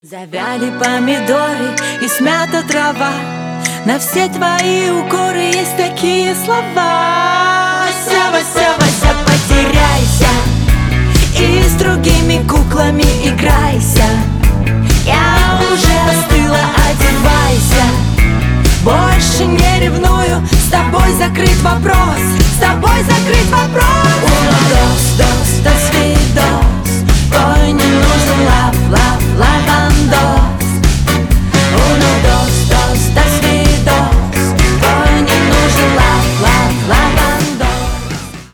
Завяли помидоры и смята трава. На все твои укоры есть такие слова. Вася, Вася, Вася, потеряйся и с другими куклами играйся. Я уже остыла, одевайся. Больше не ревную, с тобой закрыть вопрос. С тобой закрыть вопрос. Uno, dos, dos, dos,